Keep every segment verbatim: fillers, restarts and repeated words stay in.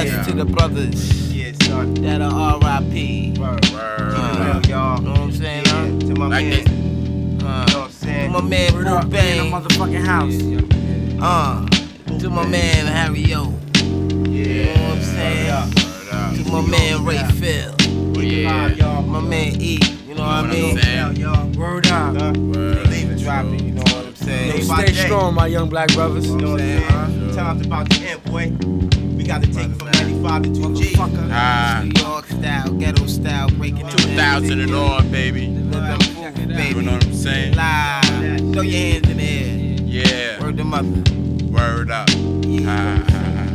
much yeah. to the brothers Yeah, son. that are R I P. Word, word. Uh, y'all. You know what I'm saying, yeah. huh? To my Like man. this. Uh, You know what I'm saying? to my man Word Boo up, Bang. in the motherfucking house. Uh, to my man Harry Yo. Yeah. You know what I'm saying? To my man Ray Phil. Yeah. My man E. You know what I mean? Word up. Uh, leave it dropping, you know what I'm saying? Yo, Day by stay day. strong, my young black brothers. You know what I'm saying? Time's about to end, boy. We got to take it from ninety-five to two G. Motherfucker. Ah, New York style, ghetto style, breaking it two thousand and on, baby. Living proof, You baby. know what I'm saying? Live. Throw your hands in the air. Yeah, Word them up. word up. Yeah. Ah, ah, ah.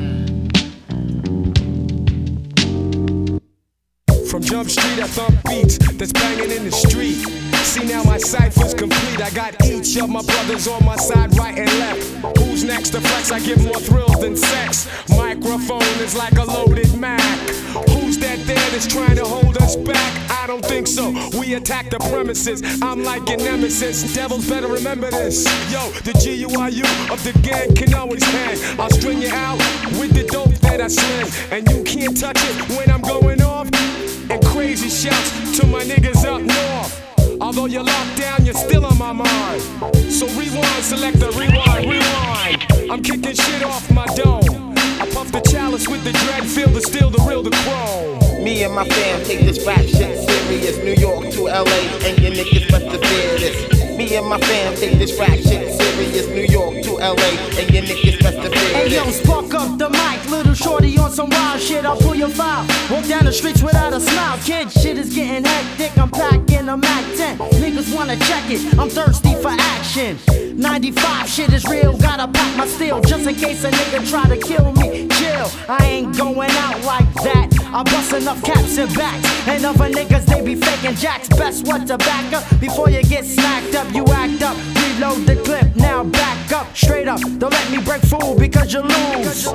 From Jump Street, I thump beats that's banging in the street. See now my cipher's complete. I got each of my brothers on my side, right and left. Who's next to flex? I give more thrills than sex. Microphone is like a loaded Mac. Who's that there that's trying to hold us back? I don't think so. We attack the premises. I'm like your nemesis. Devils better remember this. Yo, the G U I U of the gang can always hang. I'll string you out with the dope that I sling, and you can't touch it when I'm going off. And crazy shouts to my niggas up north. Although you're locked down, you're still on my mind. So rewind, select the rewind, rewind. I'm kicking shit off my dome. I puff the chalice with the dread, feel the steel, the real, the chrome. Me and my fam take this rap shit serious. New York to L A, and your niggas must have fear this. Me and my fam take this rap shit serious. New York to L A, and your niggas must have fear Hey this. yo, spark up the mic, little shorty on some wild shit. I'll pull your file. Walk down the streets without a smile, kid. Shit is getting hectic. I'm packing a Mac ten. Niggas wanna check it. I'm thirsty for action. ninety-five shit is real. Gotta pack my steel just in case a nigga try to kill me. Chill, I ain't going out like that. I bust enough caps and backs, and other niggas they be faking jacks. Best what to back up before you get smacked up. You act up, reload the clip. Now back up, straight up. Don't let me break fool because you lose.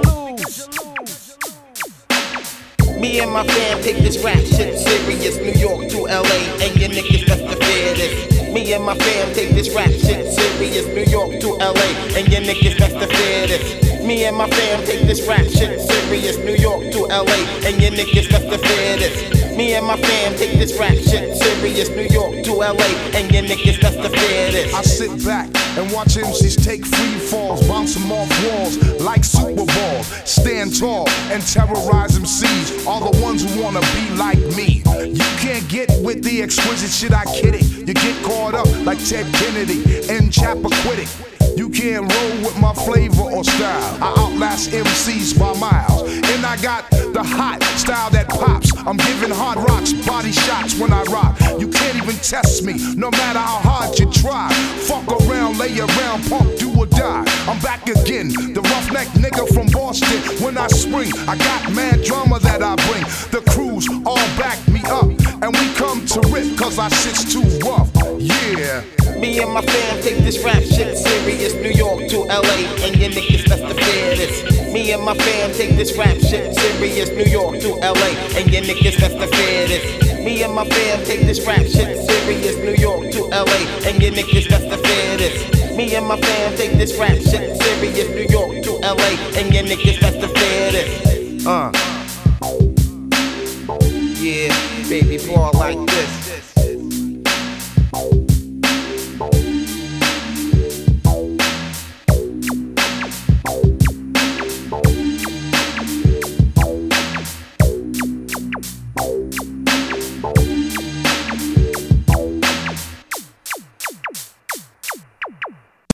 Me and my fam take this rap shit serious. New York to L A, and your niggas best to fear this. Me and my fam take this rap shit serious. New York to L A, and your niggas best to fear this. Me and my fam take this rap shit serious. New York to L A, and your niggas best to fear this. Me and my fam take this rap shit serious. New York to L A, and your niggas best to fear this. I sit back and watch M Cs take free falls, bounce them off walls like Super Balls. Stand tall and terrorize M Cs, all the ones who wanna be like me. You can't get with the exquisite shit I kid it. You get caught up like Ted Kennedy in Chappaquiddick. You can't roll with my flavor or style. I outlast M Cs by miles. And I got the hot style that pops. I'm giving hard rocks, body shots when I rock. You can't even test me, no matter how hard you try. Fuck around, lay around, pump, do or die. I'm back again, the roughneck nigga from Boston. When I spring, I got mad drama that I bring. The crews all back me up, and we come to rip, cause our shit's too rough. Yeah. Me and my fam take this rap shit serious. New York to L A, and your niggas best to fear this. Me and my fam take this rap shit serious. New York to L A, and your niggas best to fear this. Me and my fam take this rap shit serious. New York to L A, and your niggas best to fear this. Me and my fam take this rap shit serious. New York to L A, and your niggas best to fear this. Uh. Yeah, baby, ball like this.